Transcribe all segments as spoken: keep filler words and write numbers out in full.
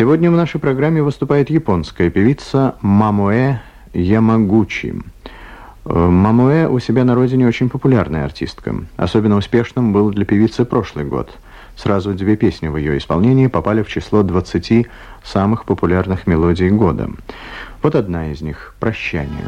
Сегодня в нашей программе выступает японская певица Мамоэ Ямагучи. Мамоэ у себя на родине очень популярная артистка. Особенно успешным был для певицы прошлый год. Сразу две песни в ее исполнении попали в число двадцати самых популярных мелодий года. Вот одна из них «Прощание».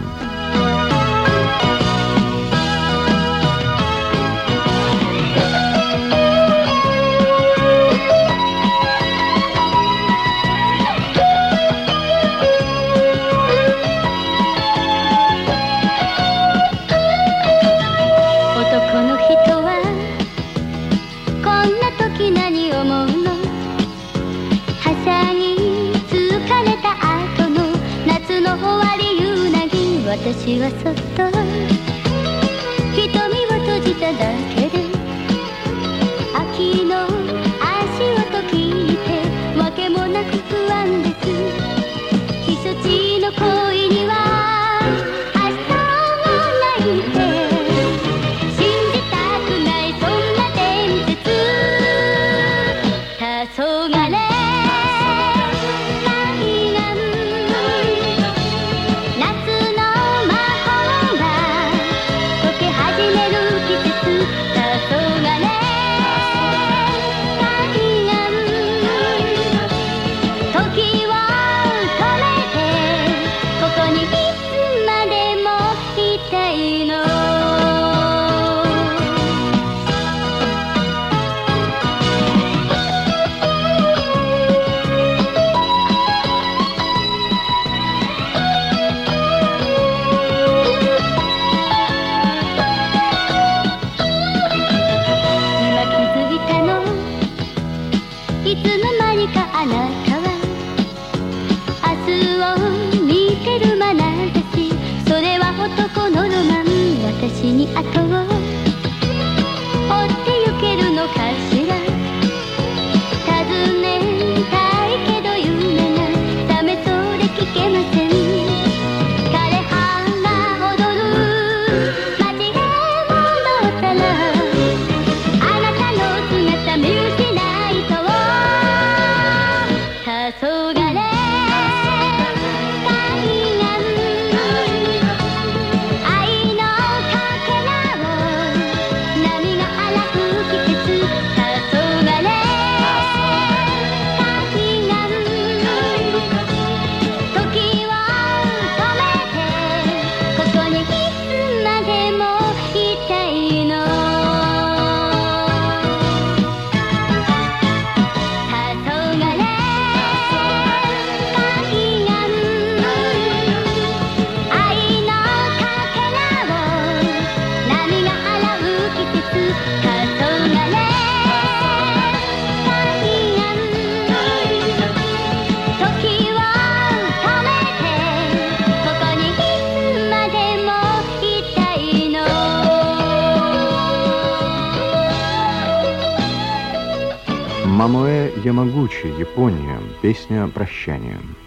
私はそっと瞳を閉じただけで秋の足音聞いてわけもなく不安です。避暑地の恋には明日もないって信じたくないそんな伝説。黄昏いつの間にかあなたは明日を見てる眼差し。それは男のロマン。私に後を追ってゆけるのかしら。尋ねたいけど夢が覚めそうで聞けません。枯葉が踊る街へ戻ったらあなたの姿見失いそう。黄昏海岸愛のかけらを波が洗う季節。黄昏海岸時を止めてここにいつまでもいたいの。黄昏 Мамоэ Ямагучи, Япония. Песня «Прощание».